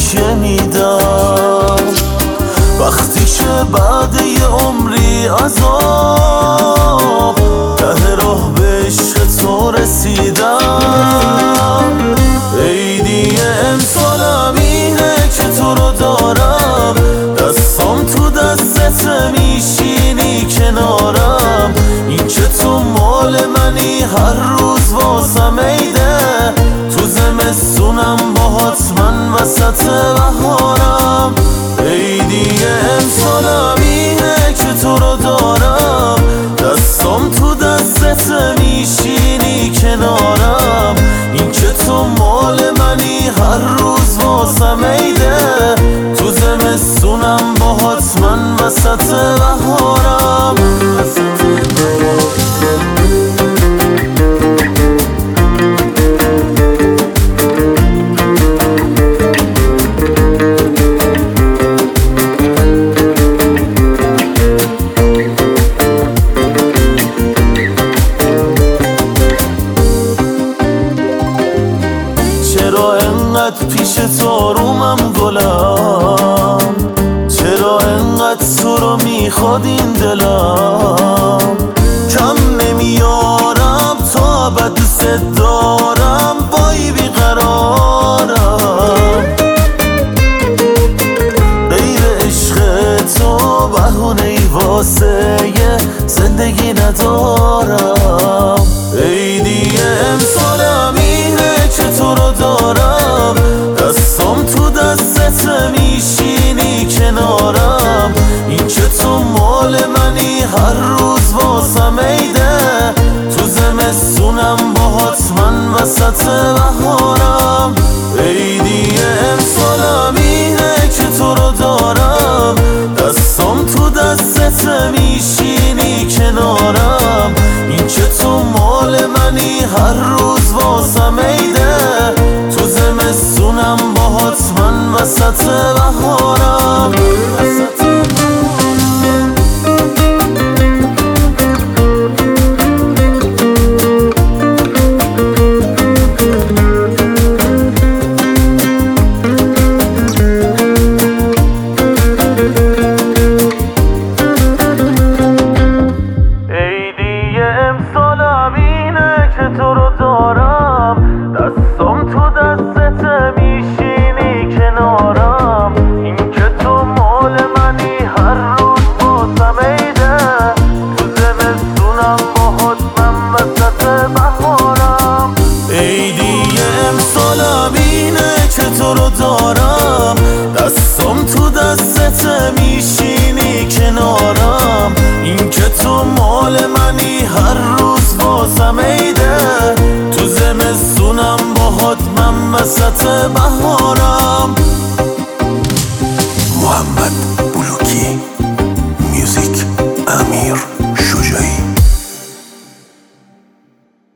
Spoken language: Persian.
شنیدم وقتی که بعد یه عمری عذاب ته راه به عشق تو رسیدم. عیدی امسالم اینه که تو رو دارم، دستام تو دستت میشینی کنارم. این که تو مال منی هر روز واسم عیده، تو زمستونم باهات من وسط بهارم. عیدی امسالم اینه که تو رو دارم، دستام تو دستت میشینی کنارم. این که تو مال منی هر روز واسم عیده، تو زمستونم باهات من وسط بهارم. چرا انقدر پیش تو آرومم گلم، چرا انقدر تو رو میخواد این دلم. کم نمیارم تا ابد دوست دارم، وای بیقرارم. غیر عشق تو بهونه‌ای واسه زندگی ندارم. عیدی امسالم اینه که تو رو دارم، دستام تو دستت میشینی کنارم. این که تو مال منی هر روز واسم عیده، تو زمستونم باهات من وسط بهارم. عیدی امسالم اینه که تو رو دارم، دستام تو دستت میشینی کنارم. این که تو مال منی هر روز واسم عیده، تو زمستونم باهات من وسط بهارم. امسالم اینه که تو رو دارم، دستام تو دستت میشینی کنارم. این که تو مال منی هر روز واسم عیده، تو زمستونم باهات من وسط بهارم. عیدی امسالم اینه که تو رو دارم، دستام تو دستت میشینی کنارم. این که تو مال منی هر روز واسم عیده، تو زمستونم باهات من وسط بهارم.